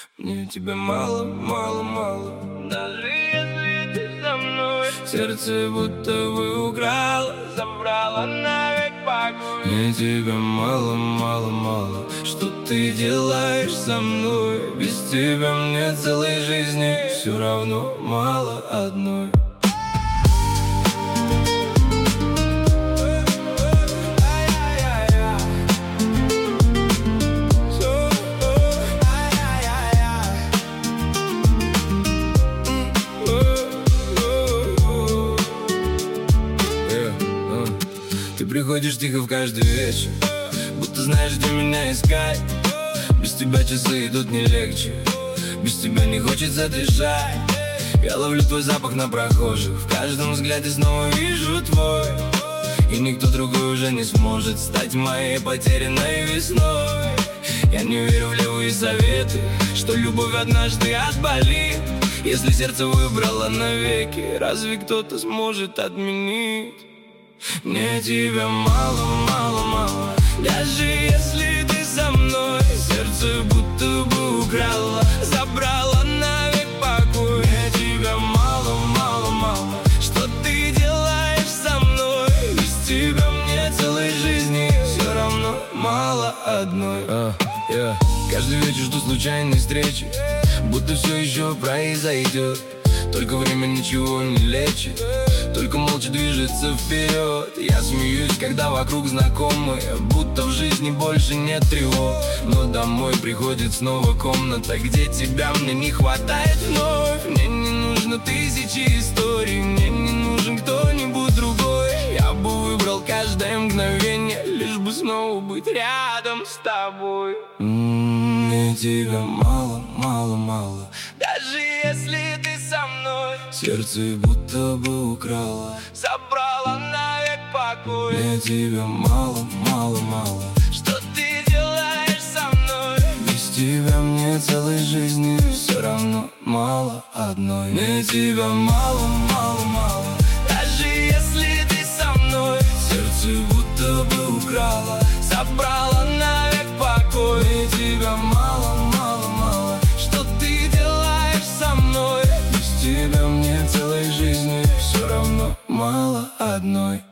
Мне тебя мало, мало, мало. Даже если ты со мной, сердце будто бы украла, забрала навек покой. Мне тебя мало, мало, мало. Что ты делаешь со мной? Без тебя мне целой жизни все равно мало одной. Ты приходишь тихо в каждый вечер, будто знаешь, где меня искать. Без тебя часы идут не легче, без тебя не хочется дышать. Я ловлю твой запах на прохожих, в каждом взгляде снова вижу твой. И никто другой уже не сможет стать моей потерянной весной. Я не верю в левые советы, что любовь однажды отболит. Если сердце выбрало навеки, разве кто-то сможет отменить? Мне тебя мало, мало, мало. Даже если ты со мной, сердце будто бы украла, забрала навек покой. Мне тебя мало, мало, мало. Что ты делаешь со мной? Без тебя мне целой жизни все равно мало одной. Каждый вечер жду случайной встречи, будто все еще произойдет. Только время ничего не лечит, только молча движется вперед. Я смеюсь, когда вокруг знакомые, будто в жизни больше нет тревог. Но домой приходит снова комната, где тебя мне не хватает вновь. Мне не нужно тысячи историй, мне не нужен кто-нибудь другой. Я бы выбрал каждое мгновение, лишь бы снова быть рядом с тобой. Мне тебя мало, мало, мало. Даже если ты со мной, сердце будто бы украла, забрала навек покой. Мне тебя мало, мало, мало. Что ты делаешь со мной? Без тебя мне целой жизни все равно мало одной. Мне тебя мало, мало, мало. Даже если ты со мной, сердце будто бы украла, забрала навек покой. Мне тебя мало, мало, мало. Что ты делаешь со мной? Без тебя мне целой жизни все равно мало одной.